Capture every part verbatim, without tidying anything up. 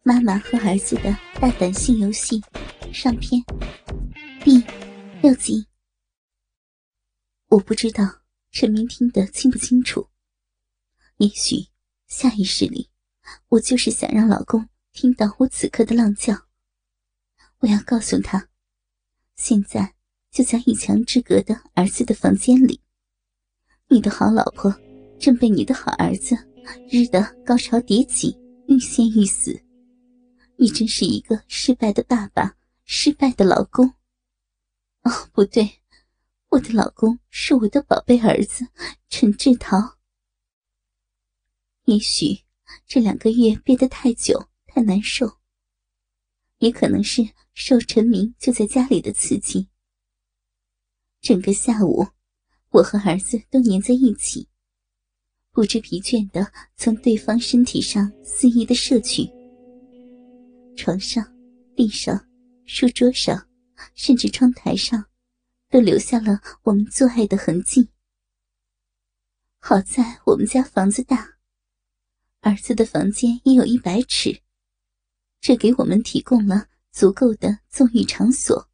妈妈和儿子的大胆性游戏上篇第六集。我不知道陈明听得清不清楚，也许下意识里我就是想让老公听到我此刻的浪叫。我要告诉他，现在就在一墙之隔的儿子的房间里，你的好老婆正被你的好儿子日得高潮迭起，欲仙欲死。你真是一个失败的爸爸，失败的老公。哦，不对，我的老公是我的宝贝儿子陈志陶。也许这两个月憋得太久太难受，也可能是受陈明就在家里的刺激。整个下午我和儿子都黏在一起，不知疲倦地从对方身体上肆意地摄取。床上、地上、书桌上，甚至窗台上，都留下了我们做爱的痕迹。好在我们家房子大，儿子的房间也有一百尺，这给我们提供了足够的纵欲场所。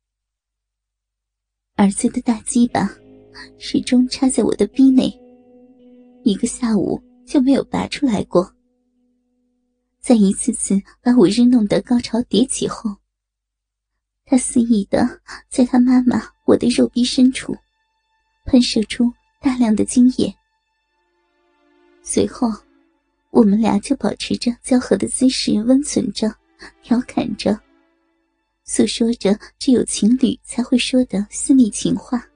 儿子的大鸡巴始终插在我的逼内，一个下午就没有拔出来过。在一次次把我日弄得高潮迭起后，他肆意地在他妈妈我的肉壁深处喷射出大量的精液。随后我们俩就保持着交合的姿势温存着，调侃着，诉说着只有情侣才会说的私密情话。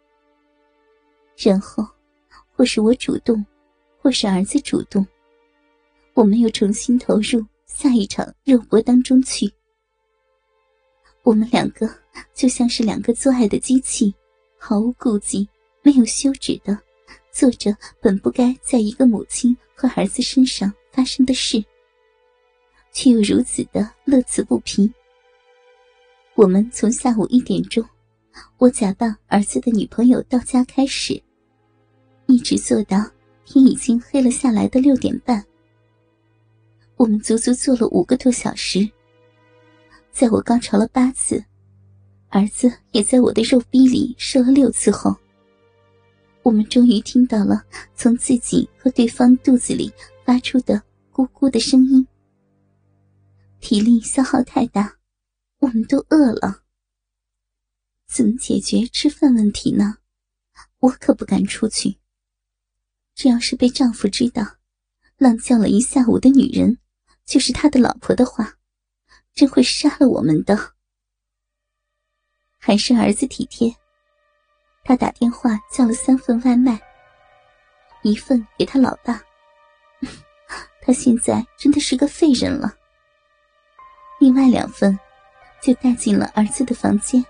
然后或是我主动，或是儿子主动，我们又重新投入下一场肉搏当中去。我们两个就像是两个做爱的机器，毫无顾忌，没有休止的做着本不该在一个母亲和儿子身上发生的事，却又如此的乐此不疲。我们从下午一点钟，我假扮儿子的女朋友到家开始，一直做到天已经黑了下来的六点半。我们足足做了五个多小时。在我高潮了八次，儿子也在我的肉逼里射了六次后，我们终于听到了从自己和对方肚子里发出的咕咕的声音。体力消耗太大，我们都饿了。怎么解决吃饭问题呢？我可不敢出去。这要是被丈夫知道浪叫了一下午的女人就是他的老婆的话，真会杀了我们的。还是儿子体贴，他打电话叫了三份外卖，一份给他老爸，他现在真的是个废人了。另外两份就带进了儿子的房间。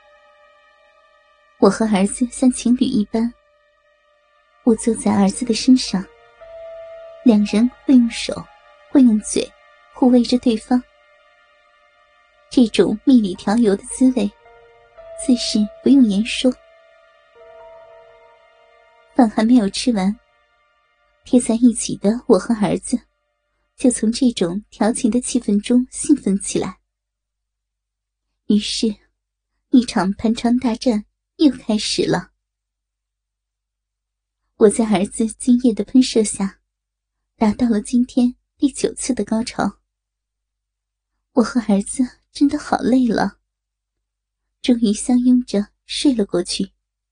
我和儿子像情侣一般，我坐在儿子的身上，两人会用手，会用嘴护卫着对方。这种蜜里调油的滋味，自是不用言说。饭还没有吃完，贴在一起的我和儿子就从这种调情的气氛中兴奋起来。于是一场盘肠大战又开始了。我在儿子精液的喷射下达到了今天第九次的高潮。我和儿子真的好累了，终于相拥着睡了过去。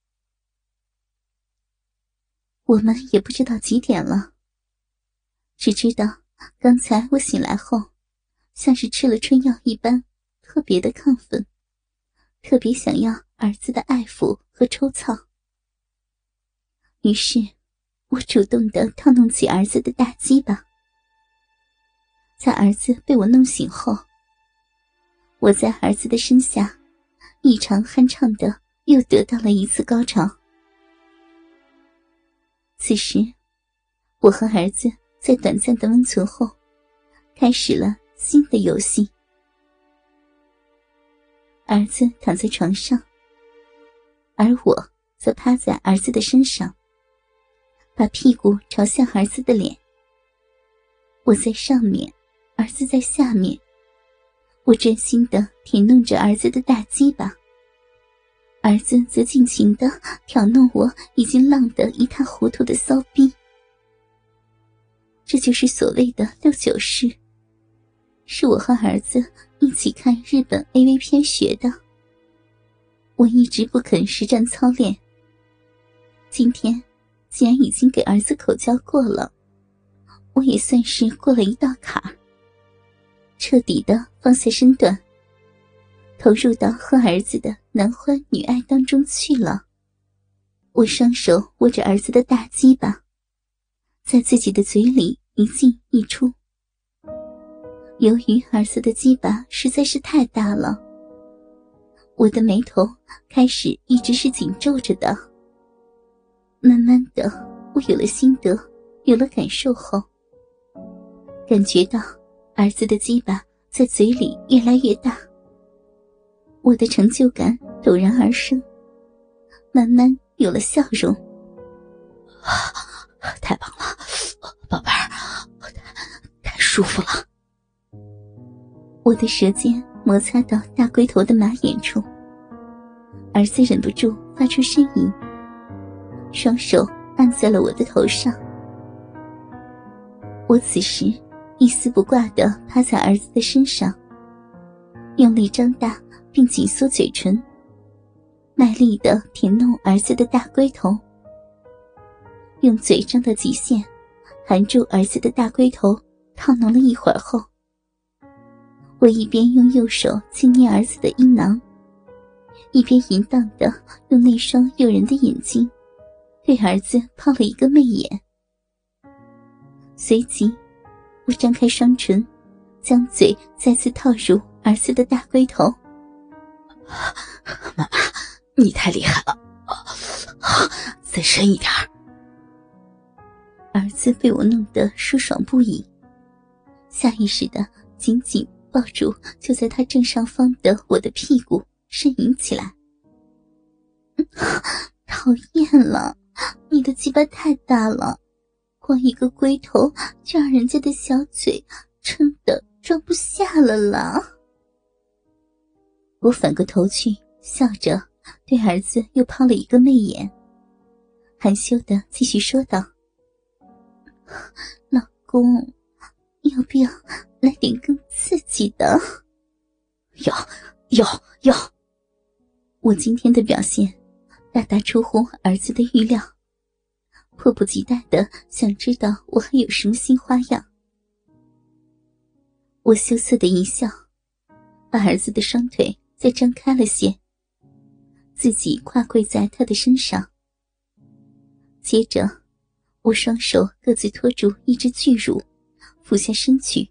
我们也不知道几点了，只知道刚才我醒来后像是吃了春药一般，特别的亢奋，特别想要儿子的爱抚和抽操。于是我主动地套弄起儿子的大鸡巴。在儿子被我弄醒后，我在儿子的身下异常酣畅地又得到了一次高潮。此时我和儿子在短暂的温存后开始了新的游戏。儿子躺在床上，而我则趴在儿子的身上，把屁股朝向儿子的脸。我在上面， 儿子在下面，我专心地舔弄着儿子的大鸡巴，儿子则尽情地挑弄我已经浪得一塌糊涂的骚逼。这就是所谓的六九式，是我和儿子一起看日本 A V 片学的。我一直不肯实战操练，今天既然已经给儿子口交过了，我也算是过了一道坎儿，彻底的放下身段，投入到和儿子的男欢女爱当中去了。我双手握着儿子的大鸡巴，在自己的嘴里一进一出。由于儿子的鸡巴实在是太大了，我的眉头开始一直是紧皱着的。慢慢的，我有了心得，有了感受后，感觉到儿子的鸡巴在嘴里越来越大，我的成就感陡然而生，慢慢有了笑容。 太棒了，宝贝儿，太舒服了。 我的舌尖摩擦到大龟头的马眼处，儿子忍不住发出呻吟，双手按在了我的头上。我此时一丝不挂地趴在儿子的身上，用力张大并紧缩嘴唇，卖力地舔弄儿子的大龟头，用嘴张到极限，含住儿子的大龟头，套弄了一会儿后，我一边用右手轻捏儿子的阴囊，一边淫荡地用那双诱人的眼睛对儿子抛了一个媚眼。随即我张开双唇，将嘴再次套入儿子的大龟头。 妈妈，你太厉害了，再深一点。 儿子被我弄得舒爽不已，下意识地紧紧抱住就在他正上方的我的屁股，呻吟起来。讨厌了，你的鸡巴太大了，光一个龟头就让人家的小嘴撑得装不下了啦。我反过头去，笑着对儿子又抛了一个媚眼，含羞地继续说道：老公，要不要来点更刺激的？ 要要要！ 我今天的表现大大出乎儿子的预料，迫不及待地想知道我还有什么新花样。我羞涩的一笑，把儿子的双腿再张开了些，自己跨跪在他的身上。接着我双手各自托住一只巨乳，俯下身去。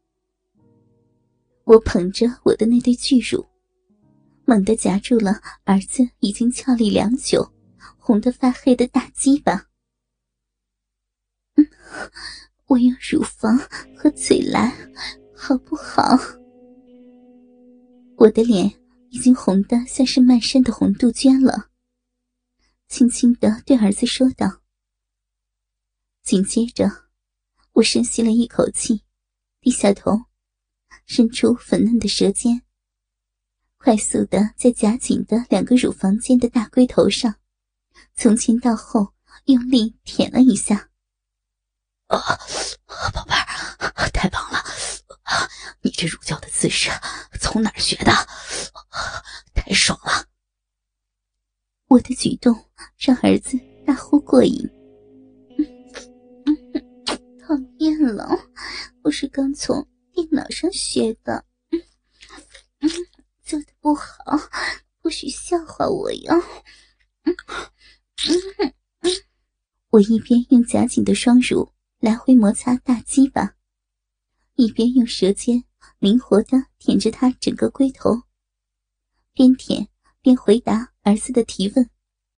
我捧着我的那对巨乳，猛地夹住了儿子已经俏丽良久、红得发黑的大鸡巴。嗯，我用乳房和嘴来，好不好？我的脸已经红得像是漫山的红杜鹃了，轻轻地对儿子说道。紧接着我深吸了一口气，低下头，伸出粉嫩的舌尖，快速地在夹紧的两个乳房间的大龟头上从前到后用力舔了一下。 啊，宝贝儿，太棒了！你这乳胶的姿势从哪儿学的？太爽了！ 我的举动让儿子大呼过瘾。嗯嗯、讨厌了，我是刚从电脑上学的，嗯嗯、做得不好，不许笑话我哟。嗯嗯嗯、我一边用夹紧的双乳来回摩擦大鸡巴，一边用舌尖灵活地舔着他整个龟头，边舔边回答儿子的提问。